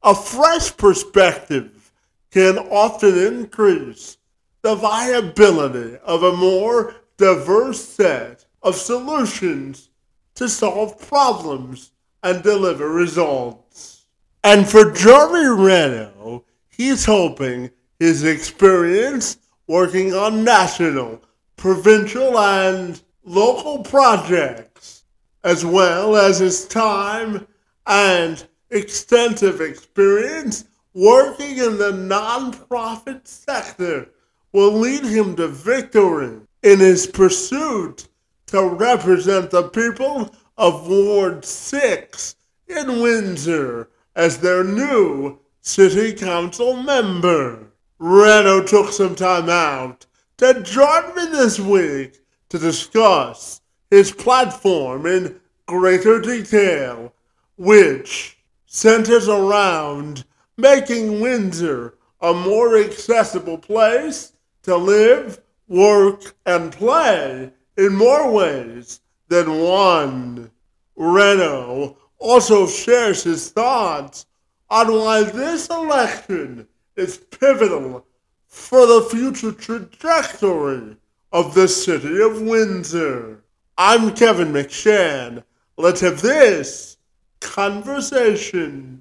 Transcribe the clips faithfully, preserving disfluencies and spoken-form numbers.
A fresh perspective can often increase the viability of a more diverse set of solutions to solve problems and deliver results. And for Jeremy Reno, he's hoping his experience working on national, provincial, and local projects, as well as his time and extensive experience working in the nonprofit sector, will lead him to victory in his pursuit to represent the people of Ward six in Windsor as their new city council member. Reno took some time out to join me this week to discuss his platform in greater detail, which centers around making Windsor a more accessible place to live, work, and play in more ways than one. Reno also shares his thoughts on why this election is pivotal for the future trajectory of the city of Windsor. I'm Kevin McShann. Let's have this conversation.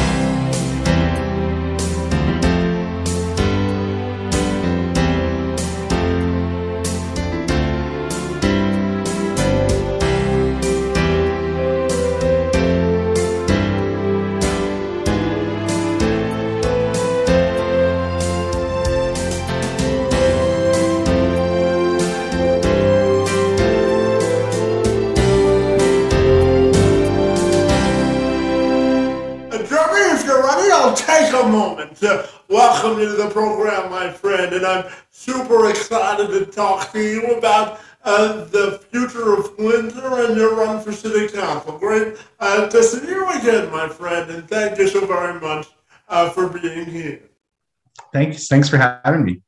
Take a moment to welcome you to the program, my friend, and I'm super excited to talk to you about uh, the future of Windsor and your run for city council. Great uh, to see you again, my friend, and thank you so very much uh, for being here. Thanks. Thanks for having me.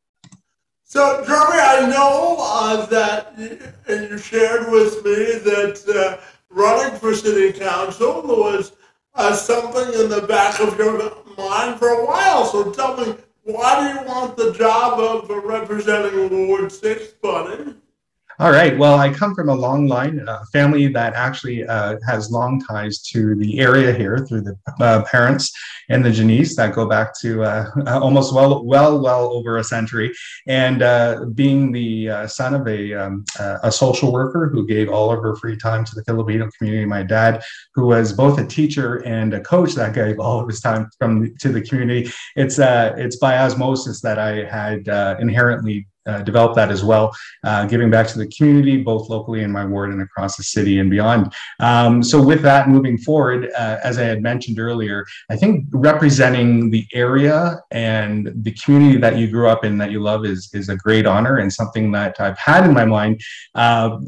So, Jeremy, I know uh, that, and you shared with me that uh, running for city council was uh, something in the back of your mind for a while. So tell me, why do you want the job of representing Ward six, buddy? All right. Well, I come from a long line, a family that actually uh, has long ties to the area here through the uh, parents and the Janice that go back to uh, almost well, well, well over a century. And uh, being the uh, son of a um, a social worker who gave all of her free time to the Filipino community, my dad, who was both a teacher and a coach that gave all of his time from to the community. It's uh, it's by osmosis that I had uh, inherently Uh, develop that as well, uh, giving back to the community, both locally in my ward and across the city and beyond. Um, so with that, moving forward, uh, as I had mentioned earlier, I think representing the area and the community that you grew up in, that you love, is is a great honor and something that I've had in my mind. Uh,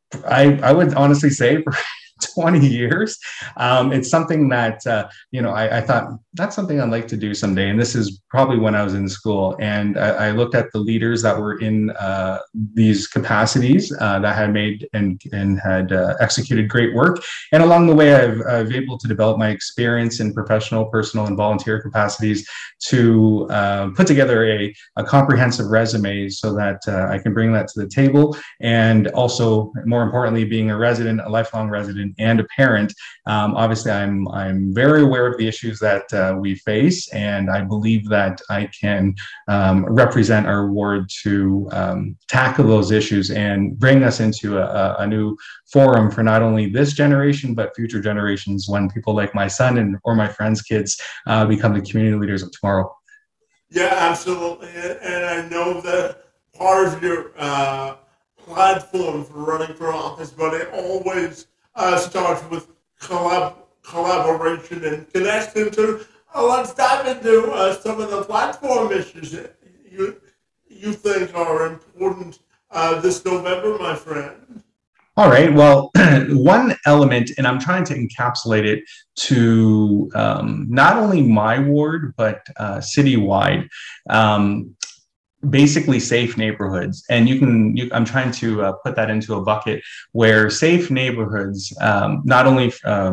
I, I would honestly say for twenty years. Um, it's something that, uh, you know, I, I thought that's something I'd like to do someday. And this is probably when I was in school. And I, I looked at the leaders that were in uh, these capacities uh, that had made and, and had uh, executed great work. And along the way, I've, I've able to develop my experience in professional, personal, and volunteer capacities to uh, put together a, a comprehensive resume so that uh, I can bring that to the table. And also, more importantly, being a resident, a lifelong resident, and a parent, um, obviously I'm I'm very aware of the issues that uh, we face, and I believe that I can um, represent our ward to um, tackle those issues and bring us into a, a new forum for not only this generation but future generations, when people like my son and or my friends' kids uh, become the community leaders of tomorrow. Yeah, absolutely, and I know that part of your uh, platform for running for office, but it always Uh, starts with collab- collaboration and connection. So uh, let's dive into uh, some of the platform issues that you you think are important uh, this November, my friend. All right. Well, one element, and I'm trying to encapsulate it to um, not only my ward, but uh, citywide. Um, basically safe neighborhoods. And you can, you, I'm trying to uh, put that into a bucket where safe neighborhoods, um, not only um,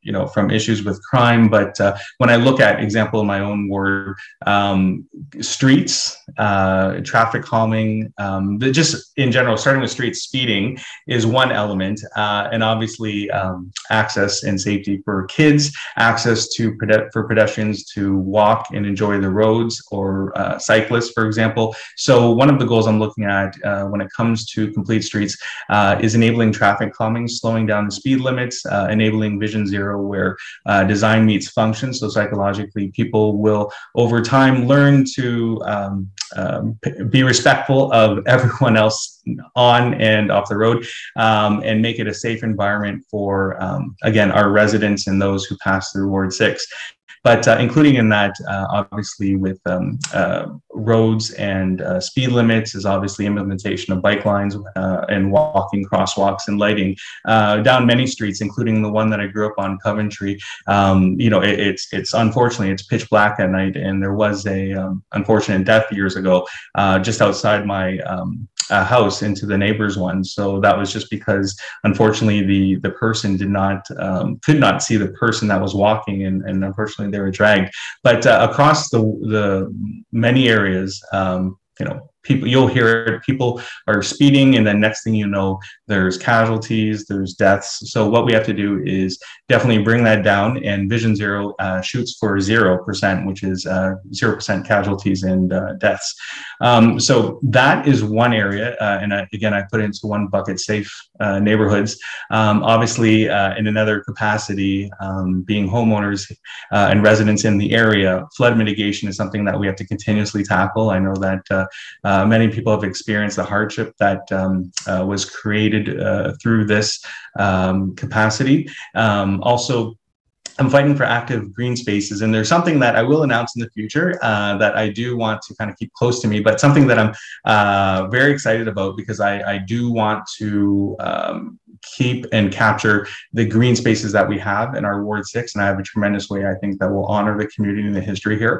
you know, from issues with crime. But uh, when I look at example in my own ward, um, streets, uh, traffic calming, um, just in general, starting with streets, speeding is one element, uh, and obviously um, access and safety for kids, access to for pedestrians to walk and enjoy the roads, or uh, cyclists, for example. So one of the goals I'm looking at uh, when it comes to complete streets uh, is enabling traffic calming, slowing down the speed limits, uh, enabling vision zero, where uh, design meets function. So psychologically, people will over time learn to um, um, be respectful of everyone else on and off the road, um, and make it a safe environment for, um, again, our residents and those who pass through Ward six. But uh, including in that, uh, obviously, with um, uh, roads and uh, speed limits is obviously implementation of bike lines uh, and walking crosswalks and lighting uh, down many streets, including the one that I grew up on, Coventry. Um, you know, it, it's it's unfortunately it's pitch black at night, and there was a um, unfortunate death years ago uh, just outside my um, uh, house into the neighbor's one. So that was just because, unfortunately, the the person did not um, could not see the person that was walking, and, and unfortunately they were dragged. But uh, across the the many areas, um, you know, people, you'll hear it, people are speeding, and then next thing you know, there's casualties, there's deaths. So what we have to do is definitely bring that down, and Vision Zero uh, shoots for zero percent, which is uh, zero percent casualties and uh, deaths. Um, so that is one area, uh, and I, again, I put it into one bucket, safe uh, neighborhoods. Um, obviously, uh, in another capacity, um, being homeowners uh, and residents in the area, flood mitigation is something that we have to continuously tackle. I know that uh, uh, many people have experienced the hardship that um, uh, was created uh, through this um, capacity. Um, also, I'm fighting for active green spaces, and there's something that I will announce in the future uh, that I do want to kind of keep close to me, but something that I'm uh, very excited about, because I, I do want to um, keep and capture the green spaces that we have in our Ward six, and I have a tremendous way, I think, that will honor the community and the history here.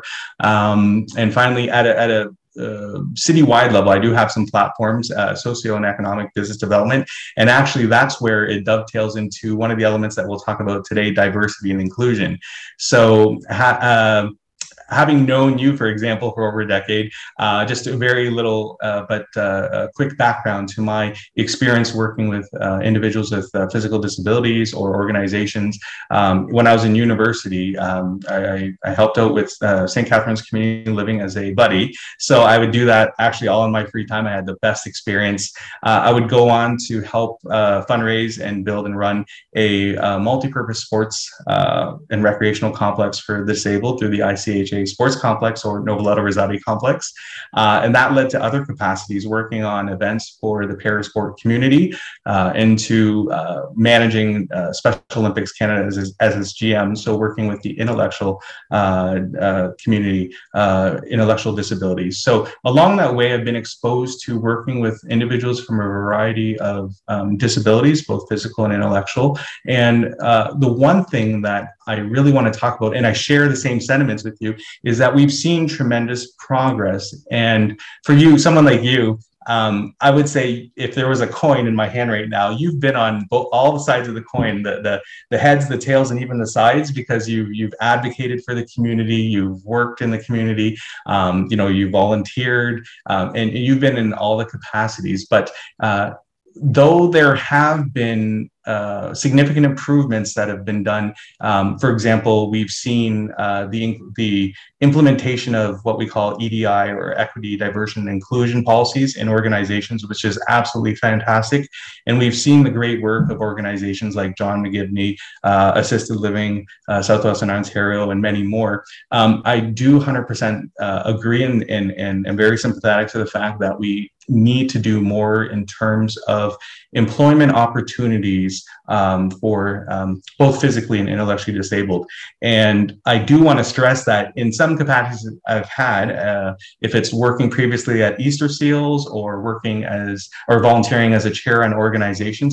Um, and finally, at a, at a Uh, citywide level, I do have some platforms, uh, socio and economic business development, and actually that's where it dovetails into one of the elements that we'll talk about today, diversity and inclusion. So ha- uh, having known you, for example, for over a decade, uh, just a very little, uh, but uh, a quick background to my experience working with uh, individuals with uh, physical disabilities or organizations. Um, when I was in university, um, I, I helped out with uh, Saint Catherine's Community Living as a buddy. So I would do that actually all in my free time. I had the best experience. Uh, I would go on to help uh, fundraise and build and run a uh, multi-purpose sports uh, and recreational complex for the disabled through the I C H A Sports Complex, or Noveleta Rosati Complex. Uh, and that led to other capacities, working on events for the parasport community, uh, into uh, managing uh, Special Olympics Canada as, as its G M. So working with the intellectual uh, uh, community, uh, intellectual disabilities. So along that way, I've been exposed to working with individuals from a variety of um, disabilities, both physical and intellectual. And uh, the one thing that I really want to talk about, and I share the same sentiments with you, is that we've seen tremendous progress. And for you, someone like you, um, I would say if there was a coin in my hand right now, you've been on both, all the sides of the coin, the, the, the heads, the tails, and even the sides, because you, you've advocated for the community, you've worked in the community, um, you know, you volunteered, um, and you've been in all the capacities. But uh, though there have been uh, significant improvements that have been done, um, for example, we've seen uh, the the implementation of what we call E D I, or equity, diversity, and inclusion policies in organizations, which is absolutely fantastic. And we've seen the great work of organizations like John McGivney, uh, Assisted Living, uh, Southwestern Ontario, and many more. Um, I do one hundred percent uh, agree, and, and, and am very sympathetic to the fact that we need to do more in terms of employment opportunities um, for um, both physically and intellectually disabled. And I do want to stress that in some capacities I've had, uh, if it's working previously at Easter Seals, or working as, or volunteering as a chair on organizations,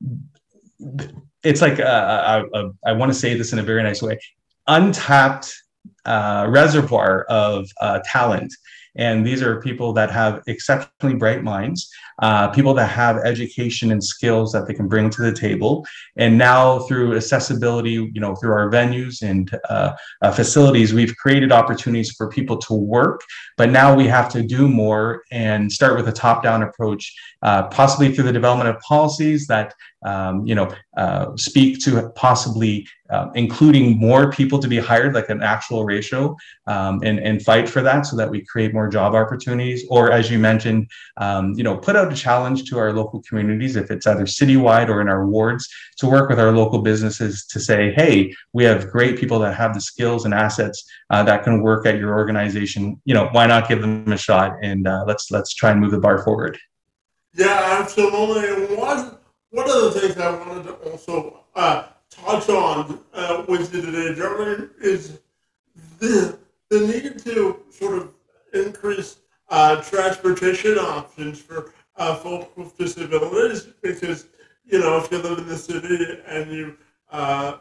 it's like, uh, I, I, I want to say this in a very nice way, untapped uh, reservoir of uh, talent. And these are people that have exceptionally bright minds, uh, people that have education and skills that they can bring to the table. And now through accessibility, you know, through our venues and uh, uh, facilities, we've created opportunities for people to work. But now we have to do more and start with a top-down approach, uh, possibly through the development of policies that um, you know uh, speak to possibly uh, including more people to be hired, like an actual ratio, um, and and fight for that so that we create more job opportunities. Or as you mentioned, um, you know, put out a challenge to our local communities, if it's either citywide or in our wards, to work with our local businesses to say, hey, we have great people that have the skills and assets uh, that can work at your organization. You know, why not give them a shot, and uh, let's let's try and move the bar forward. Yeah, absolutely. And one one of the things I wanted to also uh, touch on uh, with you today, Jeremy, is the the need to sort of increase uh, transportation options for uh, folks with disabilities, because you know, if you live in the city and you uh,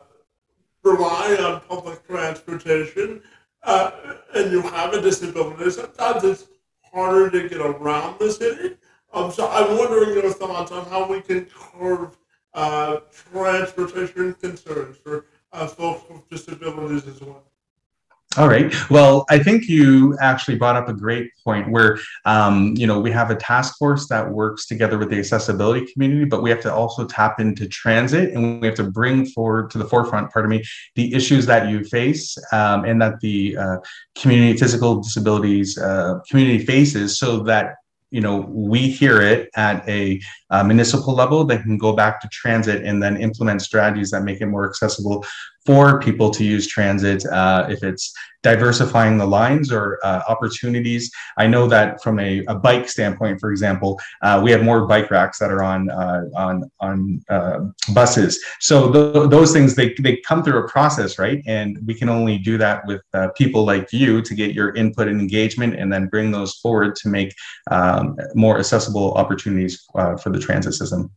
rely on public transportation uh, and you have a disability, sometimes it's harder to get around the city. Um, so I'm wondering your thoughts on how we can curb uh, transportation concerns for uh, folks with disabilities as well. All right. Well, I think you actually brought up a great point where, um, you know, we have a task force that works together with the accessibility community, but we have to also tap into transit, and we have to bring forward to the forefront, pardon me, the issues that you face um, and that the uh, community, physical disabilities uh, community faces, so that you know, we hear it at a uh, municipal level that can go back to transit and then implement strategies that make it more accessible for people to use transit, uh, if it's diversifying the lines or uh, opportunities. I know that from a, a bike standpoint, for example, uh, we have more bike racks that are on uh, on on uh, buses. So th- those things, they, they come through a process, right? And we can only do that with uh, people like you to get your input and engagement, and then bring those forward to make um, more accessible opportunities uh, for the transit system.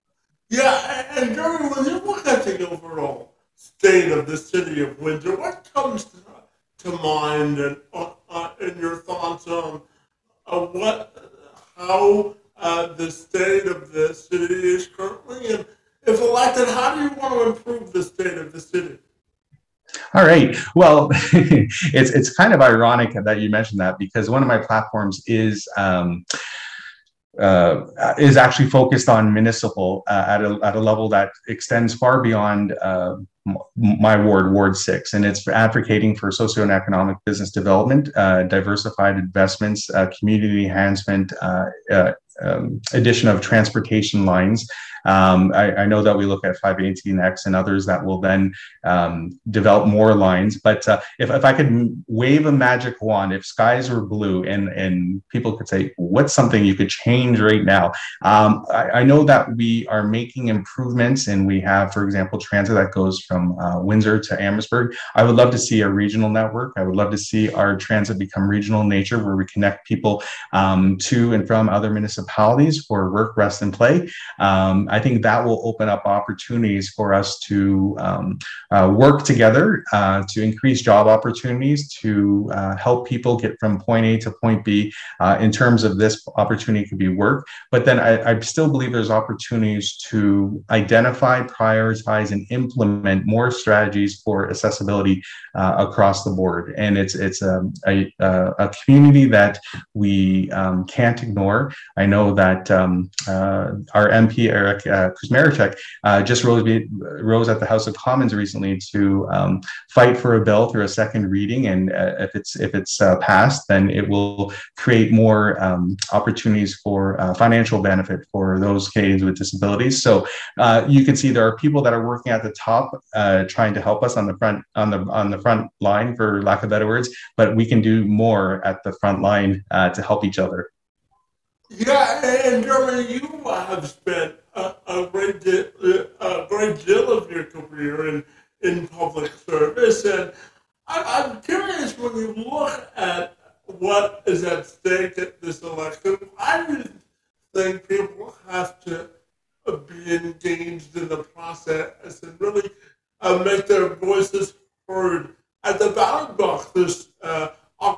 Yeah, and Jeremy, when you look at the overall state of the city of Windsor, what comes to, to mind, and uh, uh, in your thoughts on uh, what, how uh, the state of the city is currently, and if elected, how do you want to improve the state of the city? All right. Well, it's it's kind of ironic that you mentioned that, because one of my platforms is um, uh, is actually focused on municipal uh, at a at a level that extends far beyond uh, my ward, Ward Six, and it's advocating for socio and economic business development, uh, diversified investments, uh, community enhancement, uh, uh, um, addition of transportation lines. Um, I, I know that we look at five eighteen X and others that will then um, develop more lines. But uh, if, if I could wave a magic wand, if skies were blue and, and people could say, what's something you could change right now? Um, I, I know that we are making improvements, and we have, for example, transit that goes from uh, Windsor to Amherstburg. I would love to see a regional network. I would love to see our transit become regional in nature, where we connect people um, to and from other municipalities for work, rest, and play. Um, I think that will open up opportunities for us to um, uh, work together uh, to increase job opportunities, to uh, help people get from point A to point B. Uh, in terms of this opportunity could be work, but then I, I still believe there's opportunities to identify, prioritize, and implement more strategies for accessibility uh, across the board. And it's it's um, a, a, a community that we um, can't ignore. I know that um, uh, our M P, Eric uh, Kuzmaricek, uh, just rose, rose at the House of Commons recently to um, fight for a bill through a second reading. And uh, if it's if it's uh, passed, then it will create more um, opportunities for uh, financial benefit for those Canadians with disabilities. So uh, you can see there are people that are working at the top, uh, trying to help us on the front on the on the front line, for lack of better words. But we can do more at the front line uh, to help each other. Yeah, and Jeremy, you have spent a, a great deal, a great deal of your career in in public service, and I, I'm curious, when you look at what is at stake at this election, why do you think people have to be engaged in the process and really uh, make their voices heard at the ballot box this uh, October?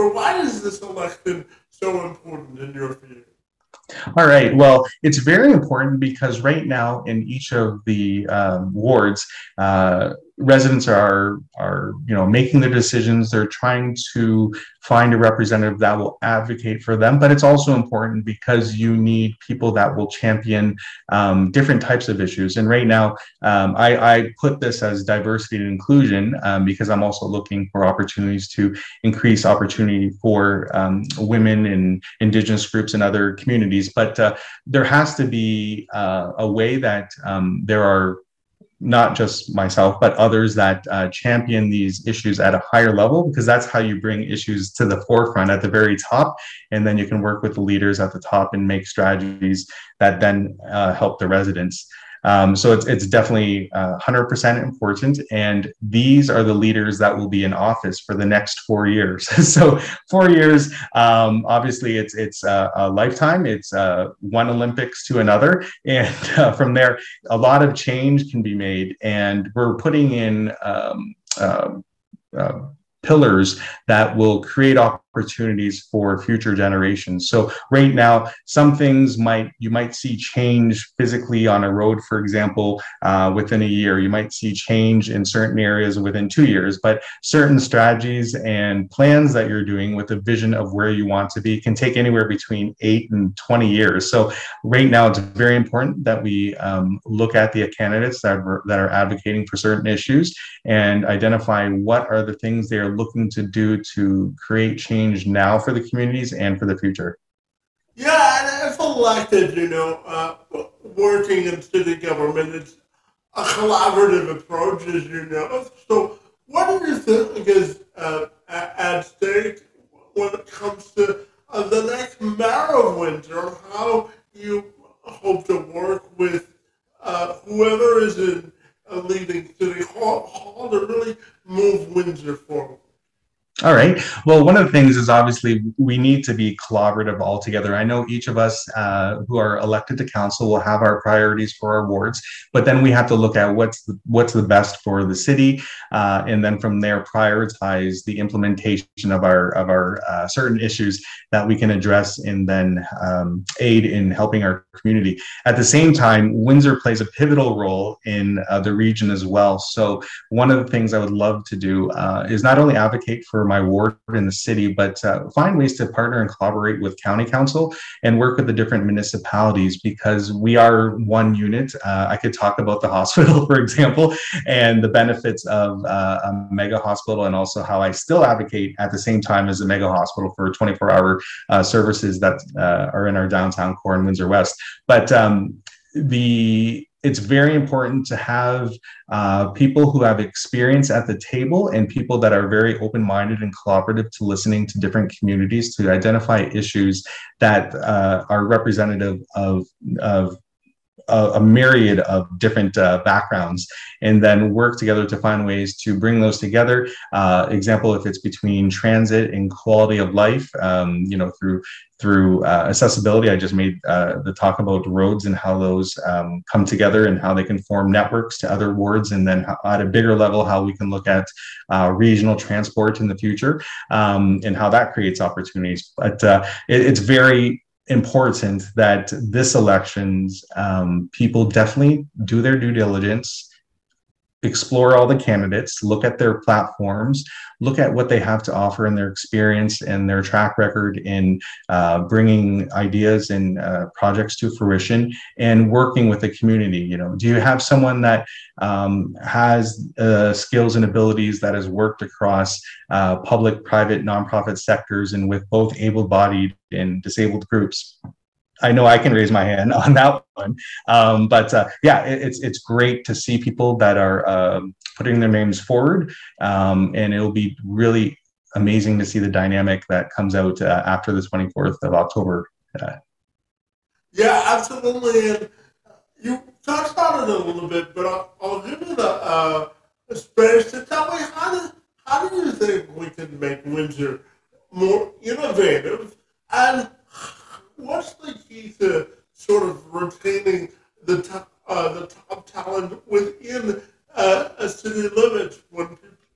So why is this election so important in your view? All right. Well, it's very important because right now in each of the um, wards, uh, residents are are you know making their decisions. They're trying to find a representative that will advocate for them. But it's also important because you need people that will champion um, different types of issues. And right now, um, I, I put this as diversity and inclusion um, because I'm also looking for opportunities to increase opportunity for um, women and Indigenous groups and other communities. But uh, there has to be uh, a way that um, there are not just myself, but others that uh, champion these issues at a higher level, because that's how you bring issues to the forefront at the very top. And then you can work with the leaders at the top and make strategies that then uh, help the residents. Um, so it's, it's definitely uh, one hundred percent important. And these are the leaders that will be in office for the next four years. So four years, um, obviously it's, it's a, a lifetime. It's uh, one Olympics to another. And uh, from there, a lot of change can be made. And we're putting in um, uh, uh, pillars that will create opportunities for future generations. So right now, some things might you might see change physically on a road, for example, uh, within a year. You might see change in certain areas within two years, but certain strategies and plans that you're doing with a vision of where you want to be can take anywhere between eight and twenty years. So right now, it's very important that we um, look at the candidates that are, that are advocating for certain issues and identify what are the things they are looking to do to create change now for the communities and for the future. Yeah, and if elected, you know, uh, working in city government, it's a collaborative approach, as you know. So what do you think is uh, at stake when it comes to uh, the next mayor of Windsor? How you hope to work with uh, whoever is in a leading city hall, hall to really move Windsor forward? All right. Well, one of the things is obviously we need to be collaborative altogether. I know each of us uh, who are elected to council will have our priorities for our wards, but then we have to look at what's the, what's the best for the city, uh, and then from there prioritize the implementation of our of our uh, certain issues that we can address and then um, aid in helping our community. At the same time, Windsor plays a pivotal role in uh, the region as well. So one of the things I would love to do uh, is not only advocate for my ward in the city, but uh, find ways to partner and collaborate with county council and work with the different municipalities because we are one unit. Uh, I could talk about the hospital, for example, and the benefits of uh, a mega hospital, and also how I still advocate at the same time as a mega hospital for twenty-four hour uh, services that uh, are in our downtown core in Windsor West. But um, the it's very important to have uh, people who have experience at the table and people that are very open-minded and collaborative to listening to different communities to identify issues that uh, are representative of, of a, a myriad of different uh, backgrounds, and then work together to find ways to bring those together. Uh, example, if it's between transit and quality of life, um, you know, through through uh, accessibility. I just made uh, the talk about roads and how those um, come together and how they can form networks to other wards, and then at a bigger level, how we can look at uh, regional transport in the future, um, and how that creates opportunities. But uh, it, it's very important that this elections, um, people definitely do their due diligence, explore all the candidates, look at their platforms, look at what they have to offer and their experience and their track record in uh, bringing ideas and uh, projects to fruition and working with the community. You know, do you have someone that um, has uh, skills and abilities that has worked across uh, public, private, nonprofit sectors and with both able-bodied and disabled groups? I know I can raise my hand on that one, um, but uh, yeah, it, it's it's great to see people that are um, putting their names forward, um, and it'll be really amazing to see the dynamic that comes out uh, after the twenty-fourth of October. Uh, Yeah, absolutely. And you touched on it a little bit, but I'll, I'll give you the uh, space to tell me how do, how do you think we can make Windsor more innovative, and what's the key to sort of retaining the top, uh, the top talent within uh, a city limits when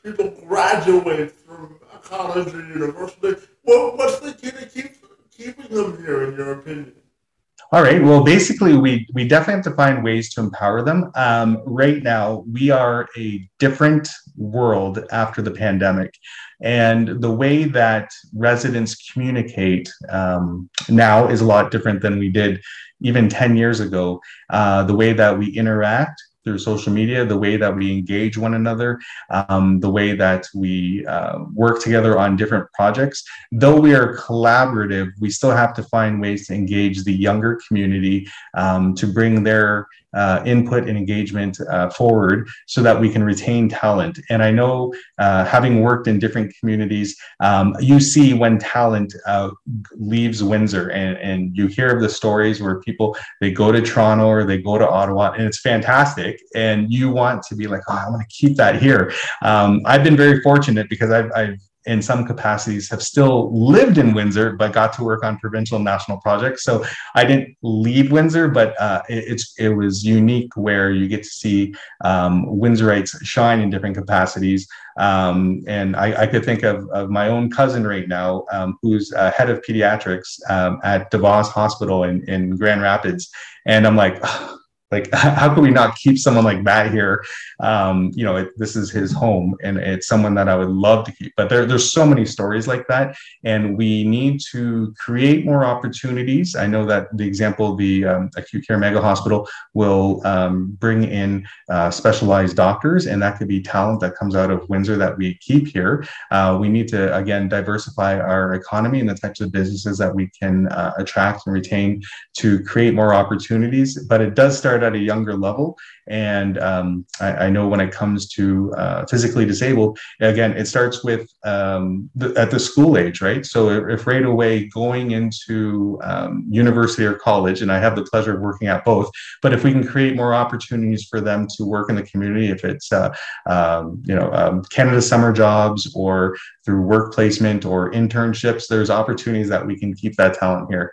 people graduate from a college or university? What, what's the key to keep, keeping them here, in your opinion? All right. Well, basically, we we definitely have to find ways to empower them. Um, right now, we are a different world after the pandemic, and the way that residents communicate um, now is a lot different than we did even ten years ago. Uh, the way that we interact through social media, the way that we engage one another, um, the way that we uh, work together on different projects. Though we are collaborative, we still have to find ways to engage the younger community um, to bring their uh, input and engagement uh, forward so that we can retain talent. And I know, uh, having worked in different communities, um, you see when talent uh, leaves Windsor, and, and you hear of the stories where people, they go to Toronto or they go to Ottawa, and it's fantastic. And you want to be like, oh, I want to keep that here. Um, I've been very fortunate because I've, I've in some capacities have still lived in Windsor, but got to work on provincial and national projects. So I didn't leave Windsor, but uh, it, it's it was unique where you get to see um, Windsorites shine in different capacities. Um, and I, I could think of, of my own cousin right now, um, who's uh, head of pediatrics um, at DeVos Hospital in, in Grand Rapids. And I'm like, like, how can we not keep someone like that here? Um, you know, it, this is his home, and it's someone that I would love to keep. But there, there's so many stories like that, and we need to create more opportunities. I know that the example, the um, acute care mega hospital will um, bring in uh, specialized doctors, and that could be talent that comes out of Windsor that we keep here. Uh, we need to, again, diversify our economy and the types of businesses that we can uh, attract and retain to create more opportunities. But it does start at a younger level. And um, I, I know when it comes to uh, physically disabled, again, it starts with um, the, at the school age, right? So if, if right away going into um, university or college, and I have the pleasure of working at both, but if we can create more opportunities for them to work in the community, if it's uh, um, you know um, Canada Summer Jobs or through work placement or internships, there's opportunities that we can keep that talent here.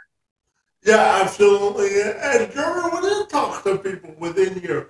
Yeah, absolutely. And Jeremy, when you talk to people within your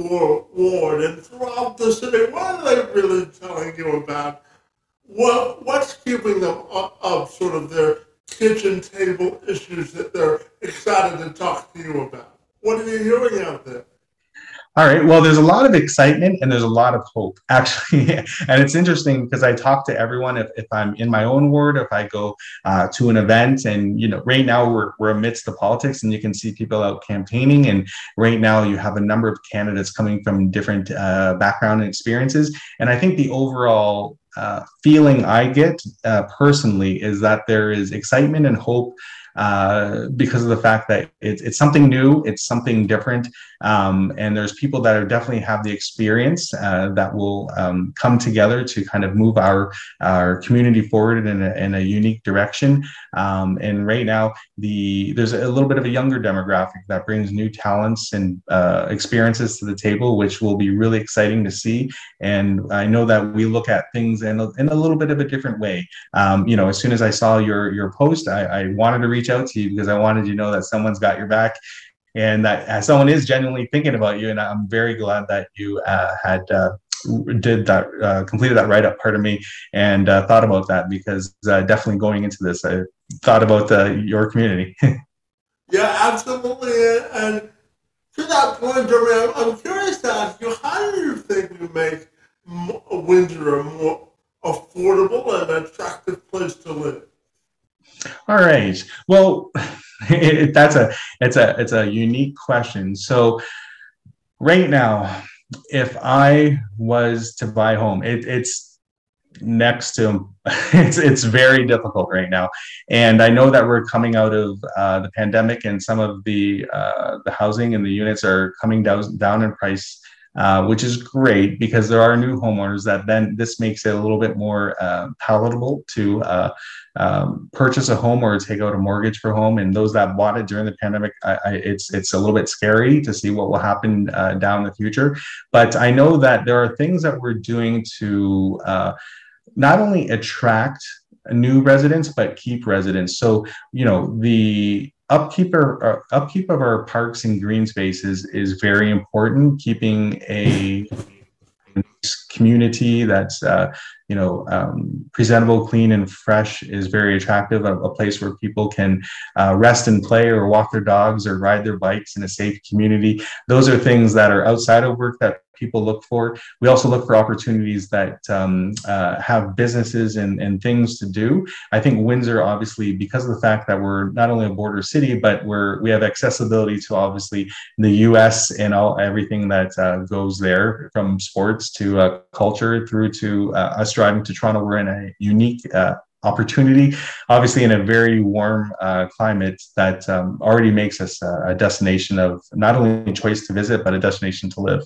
ward and throughout the city, what are they really telling you about? What What's keeping them up, up sort of their kitchen table issues that they're excited to talk to you about? What are you hearing out there? All right. Well, there's a lot of excitement and there's a lot of hope, actually. And it's interesting because I talk to everyone if, if I'm in my own ward, if I go uh, to an event, and, you know, right now we're, we're amidst the politics and you can see people out campaigning. And right now you have a number of candidates coming from different uh, background and experiences. And I think the overall uh, feeling I get uh, personally is that there is excitement and hope uh, because of the fact that it's, it's something new, it's something different. Um, and there's people that are definitely have the experience uh, that will um, come together to kind of move our our community forward in a, in a unique direction. Um, and right now, the there's a little bit of a younger demographic that brings new talents and uh, experiences to the table, which will be really exciting to see. And I know that we look at things in a, in a little bit of a different way. Um, you know, as soon as I saw your your post, I, I wanted to reach out to you because I wanted you to know that someone's got your back, and that uh, someone is genuinely thinking about you. And I'm very glad that you uh, had uh, did that, uh, completed that write-up, part of me, and uh, thought about that, because uh, definitely going into this, I thought about uh, your community. Yeah, absolutely. And to that point, Jeremy, I'm curious to ask you, how do you think you make Windsor a more affordable and attractive place to live? All right. Well, it, that's a it's a it's a unique question. So right now, if I was to buy home, it, it's next to it's it's very difficult right now. And I know that we're coming out of uh, the pandemic, and some of the uh, the housing and the units are coming down down in price. Uh, which is great because there are new homeowners that then this makes it a little bit more uh, palatable to uh, um, purchase a home or take out a mortgage for a home. And those that bought it during the pandemic, I, I, it's it's a little bit scary to see what will happen uh, down the future. But I know that there are things that we're doing to uh, not only attract new residents but keep residents. So, you know, the upkeep or uh, upkeep of our parks and green spaces is very important. Keeping a community that's uh, you know um, presentable, clean, and fresh is very attractive. A, a place where people can uh, rest and play, or walk their dogs, or ride their bikes in a safe community. Those are things that are outside of work that people look for. We also look for opportunities that um, uh, have businesses and, and things to do. I think Windsor, obviously, because of the fact that we're not only a border city, but we're we have accessibility to obviously the U S and all everything that uh, goes there, from sports to uh, culture through to uh, us driving to Toronto. We're in a unique uh, opportunity, obviously in a very warm uh, climate that um, already makes us a, a destination of not only a choice to visit, but a destination to live.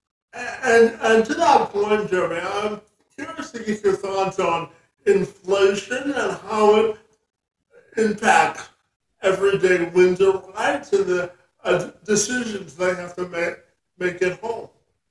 And, and to that point, Jeremy, I'm curious to get your thoughts on inflation and how it impacts everyday Windsorite and the uh, decisions they have to make, make at home.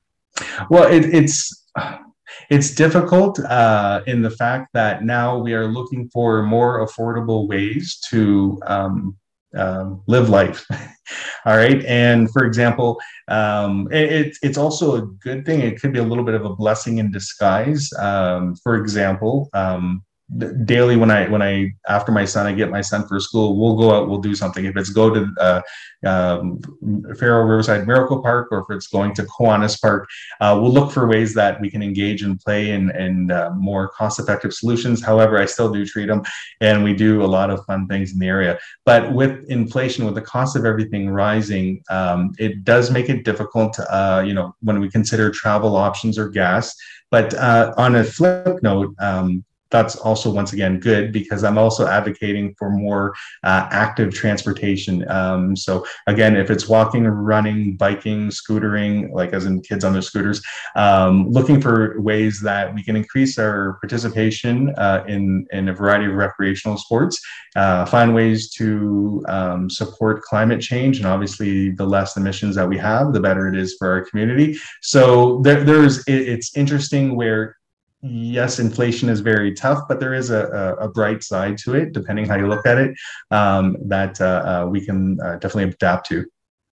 Well, it, it's it's difficult uh, in the fact that now we are looking for more affordable ways to um, um, live life. All right. And for example, um, it, it's also a good thing. It could be a little bit of a blessing in disguise. Um, for example, um, daily when I when I after my son I get my son for school, we'll go out, we'll do something. If it's go to uh, um, Faro Riverside Miracle Park, or if it's going to Kiwanis Park, uh, we'll look for ways that we can engage and play and and uh, more cost-effective solutions. However, I still do treat them, and we do a lot of fun things in the area. But with inflation, with the cost of everything rising, um, it does make it difficult. Uh, you know, when we consider travel options or gas. But uh, on a flip note, um, that's also, once again, good, because I'm also advocating for more uh, active transportation. Um, so again, if it's walking, running, biking, scootering, like as in kids on their scooters, um, looking for ways that we can increase our participation uh, in, in a variety of recreational sports, uh, find ways to um, support climate change. And obviously, the less emissions that we have, the better it is for our community. So there, there's, it, it's interesting where, yes, inflation is very tough, but there is a, a, a bright side to it, depending how you look at it, um, that uh, uh, we can uh, definitely adapt to.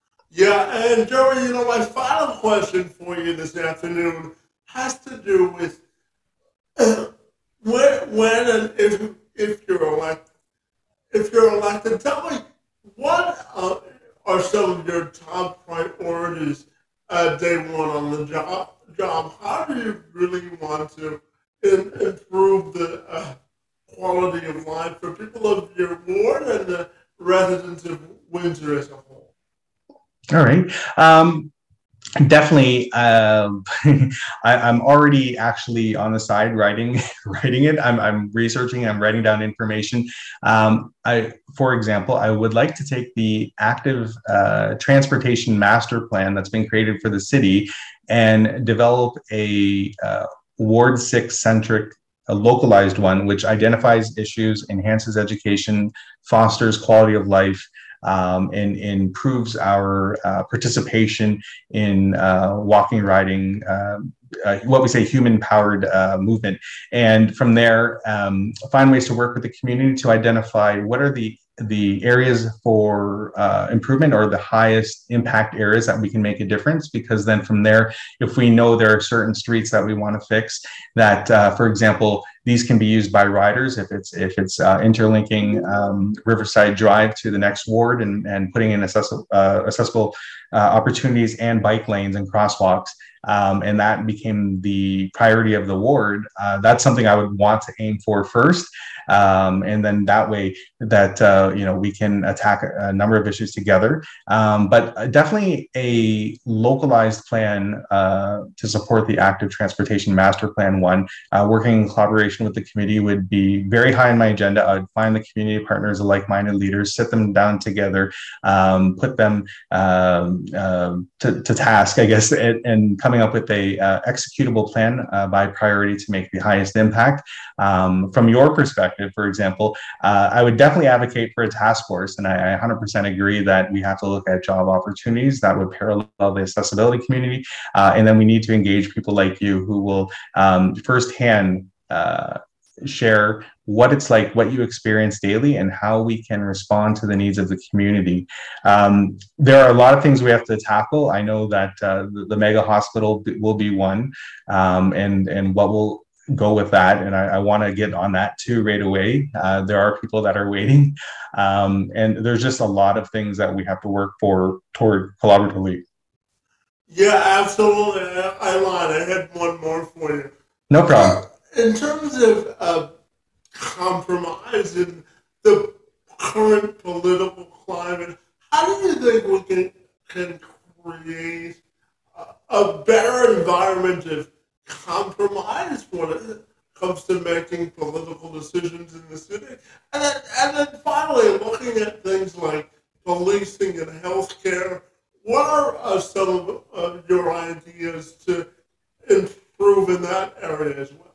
Yeah, and Joey, you know, my final question for you this afternoon has to do with uh, when, when and if if you're elected. If you're elected, tell me what uh, are some of your top priorities uh, day one on the job? Job, how do you really want to in, improve the uh, quality of life for people of your ward and the residents of Windsor as a whole? All right. Um, definitely. Uh, I, I'm already actually on the side writing writing it. I'm, I'm researching. I'm writing down information. Um, I, for example, I would like to take the active uh, transportation master plan that's been created for the city and develop a uh, Ward six centric, a localized one, which identifies issues, enhances education, fosters quality of life, um, and, and improves our uh, participation in uh, walking, riding, um, uh, what we say human-powered uh, movement. And from there, um, find ways to work with the community to identify what are the the areas for uh, improvement, or the highest impact areas that we can make a difference. Because then from there, if we know there are certain streets that we want to fix, that uh, for example, these can be used by riders if it's if it's uh, interlinking um, Riverside Drive to the next ward, and, and putting in accessible, uh, accessible uh, opportunities and bike lanes and crosswalks. Um, and that became the priority of the ward. Uh, that's something I would want to aim for first. Um, and then that way that, uh, you know, we can attack a, a number of issues together. Um, but definitely a localized plan uh, to support the active transportation master plan one, uh, working in collaboration with the committee would be very high on my agenda. I would find the community partners, the like-minded leaders, sit them down together, um, put them um, uh, to, to task, I guess, and, and coming up with a uh, executable plan uh, by priority to make the highest impact. Um, from your perspective, for example, uh, I would definitely advocate for a task force, and I, I one hundred percent agree that we have to look at job opportunities that would parallel the accessibility community, uh, and then we need to engage people like you who will um, firsthand uh, share what it's like, what you experience daily, and how we can respond to the needs of the community. Um, there are a lot of things we have to tackle. I know that uh, the, the mega hospital will be one, um, and and what will go with that. And I, I want to get on that too right away. Uh, there are people that are waiting, um, and there's just a lot of things that we have to work for toward collaboratively. Yeah, absolutely. I, I lied. I had one more for you. No problem. In terms of uh, compromise in the current political climate, how do you think we can, can create a, a better environment of compromise when it comes to making political decisions in the city? And then, and then finally, looking at things like policing and healthcare, what are uh, some of uh, your ideas to improve in that area as well?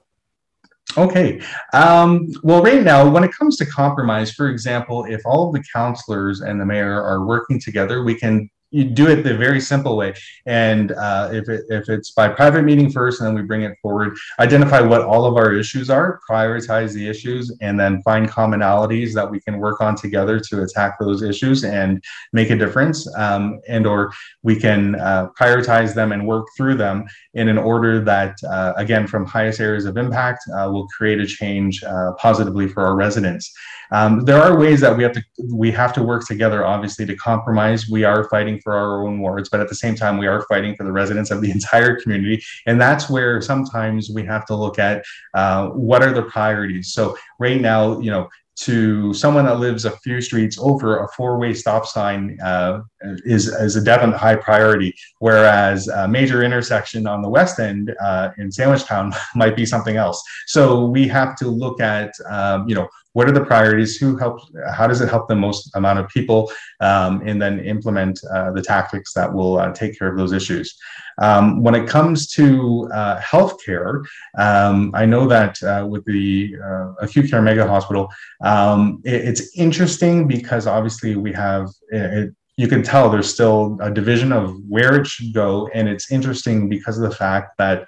Okay. Um, well, right now, when it comes to compromise, for example, if all of the councillors and the mayor are working together, we can you do it the very simple way. And uh, if it, if it's by private meeting first, and then we bring it forward, identify what all of our issues are, prioritize the issues, and then find commonalities that we can work on together to attack those issues and make a difference. Um, and or we can uh, prioritize them and work through them in an order that, uh, again, from highest areas of impact, uh, will create a change uh, positively for our residents. Um, there are ways that we have to we have to work together, obviously, to compromise. We are fighting for our own wards, but at the same time, we are fighting for the residents of the entire community. And that's where sometimes we have to look at uh, what are the priorities. So right now, you know, to someone that lives a few streets over, a four-way stop sign uh, is, is a definite high priority, whereas a major intersection on the west end uh, in Sandwichtown might be something else. So we have to look at, um, you know, what are the priorities, who helps, how does it help the most amount of people, um, and then implement uh, the tactics that will uh, take care of those issues. Um, when it comes to uh, healthcare, um, I know that uh, with the uh, acute care mega hospital, um, it, it's interesting because obviously we have, it, you can tell there's still a division of where it should go. And it's interesting because of the fact that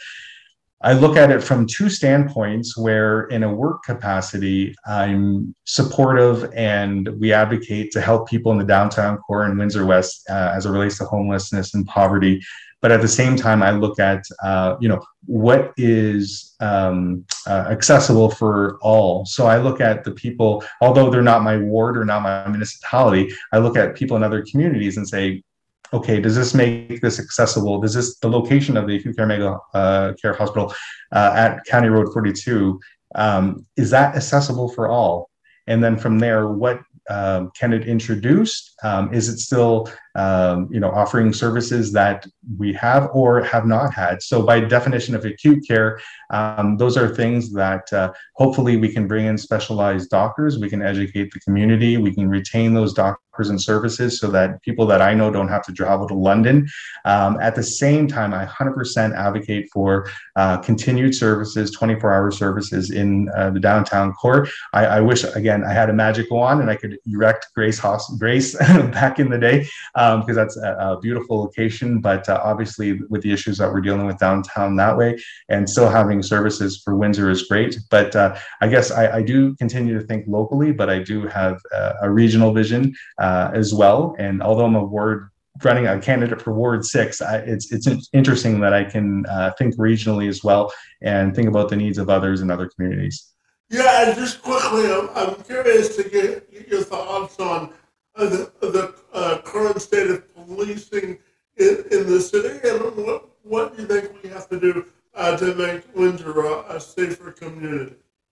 I look at it from two standpoints where in a work capacity, I'm supportive and we advocate to help people in the downtown core and Windsor West uh, as it relates to homelessness and poverty. But at the same time, I look at, uh, you know, what is um, uh, accessible for all. So I look at the people, although they're not my ward or not my municipality, I look at people in other communities and say, okay, does this make this accessible? Does this, the location of the acute care mega uh, care hospital uh, at County Road forty-two, um, is that accessible for all? And then from there, what um, can it introduce? Um, is it still, um, you know, offering services that we have or have not had? So by definition of acute care, um, those are things that uh, hopefully we can bring in specialized doctors, we can educate the community, we can retain those doctors and services so that people that I know don't have to travel to London. Um, at the same time, I one hundred percent advocate for uh, continued services, twenty-four hour services in uh, the downtown core. I, I wish, again, I had a magic wand and I could erect Grace Hospital, Grace back in the day, um, because that's a, a beautiful location. But uh, obviously, with the issues that we're dealing with downtown that way, and still having services for Windsor is great. But uh, I guess I, I do continue to think locally, but I do have a, a regional vision uh, as well. And although I'm a ward running a candidate for Ward Six, I, it's it's interesting that I can uh, think regionally as well and think about the needs of others in other communities. Yeah, and just quickly, I'm, I'm curious to get your thoughts on uh, the, the uh, current state of policing in, in the city, and what, what do you think we have to do uh, to make Windsor a, a safer community?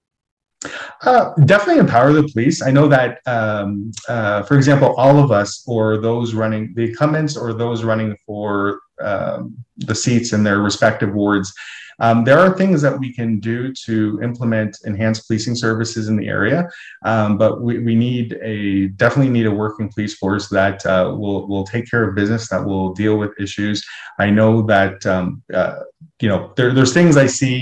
Uh, definitely empower the police. I know that, um, uh, for example, all of us or those running, the incumbents or those running for um, the seats in their respective wards, um, there are things that we can do to implement enhanced policing services in the area, um, but we, we need a definitely need a working police force that uh, will will take care of business, that will deal with issues. I know that um, uh, you know there, there's things I see.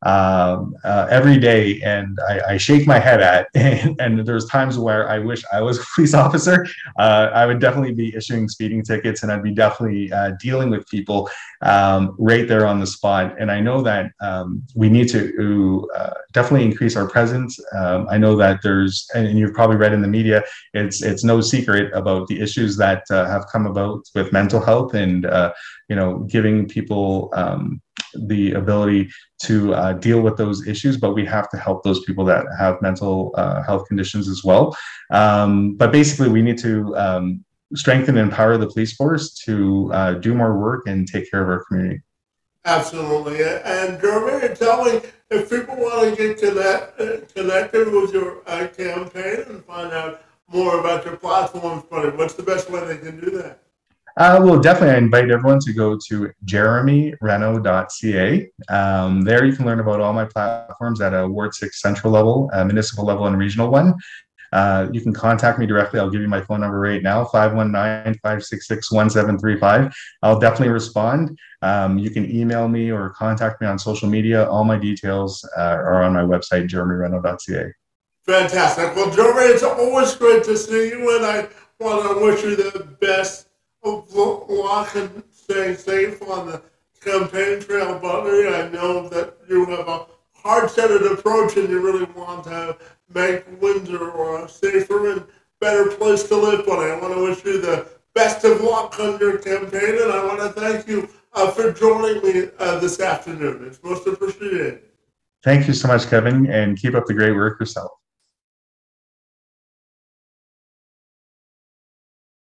um, uh, every day, and I, I shake my head at. And, and there's times where I wish I was a police officer. Uh, I would definitely be issuing speeding tickets, and I'd be definitely uh, dealing with people um, right there on the spot. And I know that um, we need to uh, definitely increase our presence. Um, I know that there's, and you've probably read in the media, it's it's no secret about the issues that uh, have come about with mental health, and uh, you know, giving people um, the ability to uh, deal with those issues, but we have to help those people that have mental uh, health conditions as well. Um, but basically, we need to um, strengthen and empower the police force to uh, do more work and take care of our community. Absolutely. And Jeremy, tell me, if people want to get connect, uh, connected with your uh, campaign and find out more about your platforms, buddy, what's the best way they can do that? Uh, well, definitely, I invite everyone to go to jeremy reno dot c a. Um, there you can learn about all my platforms at a Ward six central level, uh, municipal level, and regional one. Uh, you can contact me directly. I'll give you my phone number right now, five one nine, five six six, one seven three five. I'll definitely respond. Um, you can email me or contact me on social media. All my details uh, are on my website, jeremy reno dot c a. Fantastic. Well, Jeremy, it's always great to see you, and I want to wish you the best of luck and staying safe on the campaign trail, buddy. I know that you have a hard-headed approach and you really want to make Windsor a safer and better place to live, buddy. I want to wish you the best of luck on your campaign, and I want to thank you uh, for joining me uh, this afternoon. It's most appreciated. Thank you so much, Kevin, and keep up the great work yourself.